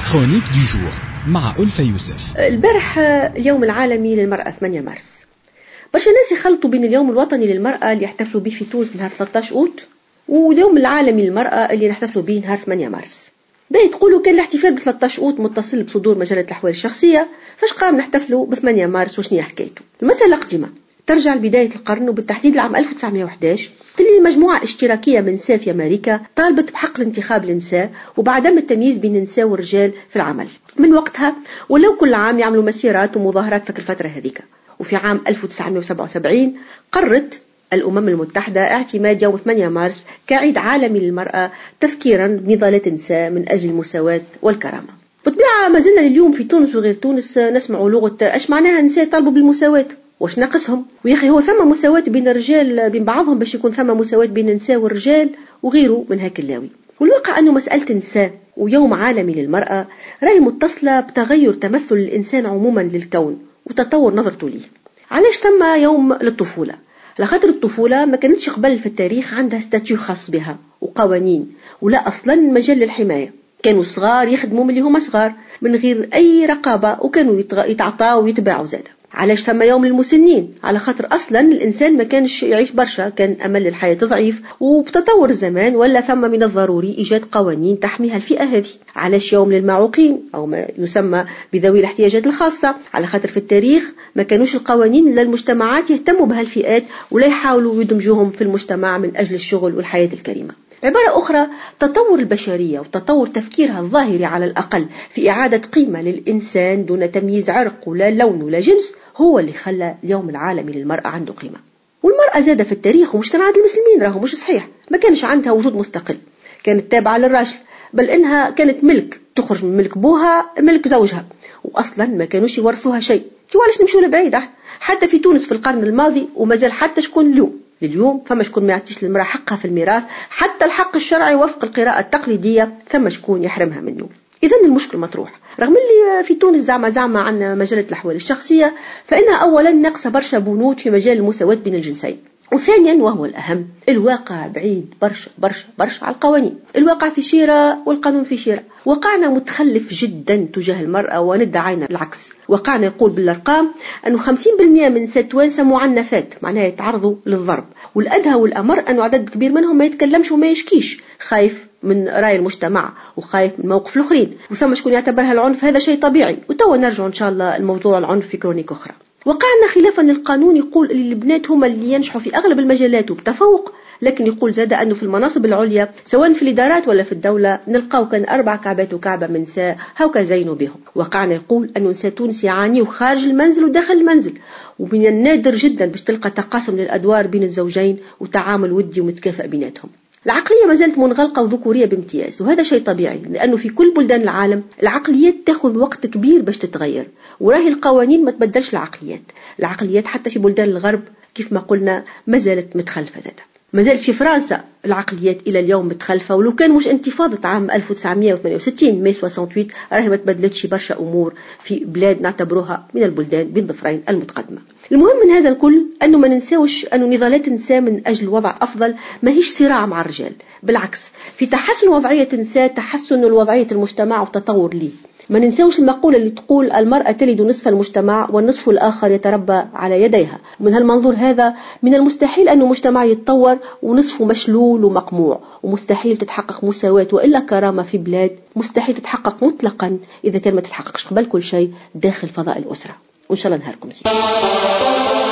كرونيك دو جور مع ألفة يوسف. البارح اليوم العالمي للمرأة 8 مارس. برشا ناس يخلطوا بين اليوم الوطني للمرأة اللي يحتفلوا به في تونس نهار 13 أوت واليوم العالمي للمرأة اللي نحتفلوا به نهار 8 مارس. باهي تقولوا كان الاحتفال ب 13 أوت متصل بصدور مجلة الأحوال الشخصية، فاش قام نحتفلوا ب 8 مارس وشنية حكايته؟ المسألة قديمة ترجع لبداية القرن وبالتحديد العام 1911 اللي مجموعة اشتراكية من نساء في أمريكا طالبت بحق الانتخاب للنساء وبعدم التمييز بين النساء والرجال في العمل. من وقتها ولو كل عام يعملوا مسيرات ومظاهرات فك الفترة هذيك. وفي عام 1977 قررت الأمم المتحدة اعتماد يوم 8 مارس كعيد عالمي للمرأة تذكيرا بنضالات النساء من أجل المساواة والكرامة. بالطبيعة ما زلنا اليوم في تونس وغير تونس نسمعوا لغة اش معناها النساء طالبوا بالمساواة واش ناقصهم، ويا أخي هو ثم مساواة بين الرجال بين بعضهم باش يكون ثم مساواة بين النساء والرجال وغيره من هاك اللاوي. والواقع أنه مسألة النساء ويوم عالمي للمرأة راهي متصلة بتغير تمثل الإنسان عموما للكون وتطور نظرته ليه. علاش ثم يوم للطفولة؟ لخاطر الطفولة ما كانتش قبل في التاريخ عندها ستاتيو خاص بها وقوانين ولا أصلا مجال للحماية. كانوا صغار يخدموا من اللي هما صغار من غير أي رقابة وكانوا يتعطاوا ويتباعوا زاده. علاش ثم يوم للمسنين؟ على خاطر أصلا الإنسان ما كانش يعيش برشا، كان أمل الحياة ضعيف وبتطور الزمان ولا ثم من الضروري إيجاد قوانين تحميها الفئة هذه. علاش يوم للمعوقين أو ما يسمى بذوي الاحتياجات الخاصة؟ على خاطر في التاريخ ما كانوش القوانين للمجتمعات يهتموا بهالفئات ولا يحاولوا يدمجوهم في المجتمع من أجل الشغل والحياة الكريمة. بعبارة أخرى تطور البشرية وتطور تفكيرها الظاهري على الأقل في إعادة قيمة للإنسان دون تمييز عرق ولا لون ولا جنس هو اللي خلى اليوم العالمي للمرأة عنده قيمة. والمرأة زادة في التاريخ ومجتمعات المسلمين راهو مش صحيح ما كانش عندها وجود مستقل، كانت تابعة للراجل، بل إنها كانت ملك تخرج من ملك بوها ملك زوجها، وأصلا ما كانوش يورثوها شيء. علاش نمشوا لبعيد؟ حتى في تونس في القرن الماضي وما زال حتى شكون اليوم فما شكون ما يعطيش للمرأة حقها في الميراث، حتى الحق الشرعي وفق القراءة التقليدية ثم شكون يحرمها منه. إذن المشكل مطروح، رغم اللي في تونس زعما عن مجلة الأحوال الشخصية فإنها أولا ناقصة برشا بنود في مجال المساواة بين الجنسين، وثانيا وهو الأهم الواقع بعيد برشا برشا برشا على القوانين. الواقع في شيرة والقانون في شيرة. واقعنا متخلف جدا تجاه المرأة وندعينا العكس. واقعنا يقول بالأرقام أنه 50% من التوانسة معنفات، معناها يتعرضوا للضرب، والأدهى والأمر أنه عدد كبير منهم ما يتكلمش وما يشكيش، خايف من رأي المجتمع وخايف من موقف الآخرين، وثم شكون يعتبرها العنف هذا شيء طبيعي. وتوا نرجع إن شاء الله الموضوع العنف في كرونيك أخرى. وقعنا خلافا للقانون يقول اللي البنات هم اللي ينجحوا في أغلب المجالات وبتفوق، لكن يقول زاد أنه في المناصب العليا سواء في الإدارات ولا في الدولة نلقاو كان 4 كعبات وكعبة من نساء هاوكا زينوا بهم. وقعنا يقول أنه نساء تونس يعانيوا خارج المنزل وداخل المنزل، ومن النادر جدا باش تلقى تقاسم للأدوار بين الزوجين وتعامل ودي ومتكافئ بيناتهم. العقلية ما زالت منغلقة وذكورية بامتياز، وهذا شيء طبيعي لأنه في كل بلدان العالم العقليات تأخذ وقت كبير باش تتغير، وراهي القوانين ما تبدلش العقليات حتى في بلدان الغرب كيف ما قلنا ما زالت متخلفة ذاتها. ما زالت في فرنسا العقليات إلى اليوم متخلفة، ولو كان مش انتفاضة عام 1968 ماي 68 راهي ما تبدلتش برشا أمور في بلاد نعتبروها من البلدان بين ظفرين المتقدمة. المهم من هذا الكل أنه ما ننساوش أنه نضالات النساء من أجل وضع أفضل ما هيش صراع مع الرجال، بالعكس في تحسن وضعية النساء تحسن الوضعية المجتمع وتطور ليه. ما ننساوش المقولة اللي تقول المرأة تلد نصف المجتمع والنصف الآخر يتربى على يديها. من هالمنظور هذا من المستحيل أن المجتمع يتطور ونصفه مشلول ومقموع، ومستحيل تتحقق مساواة وإلا كرامة في بلاد، مستحيل تتحقق مطلقا إذا كان ما تتحققش قبل كل شيء داخل فضاء الأسرة. وإن شاء الله نهاركم زين.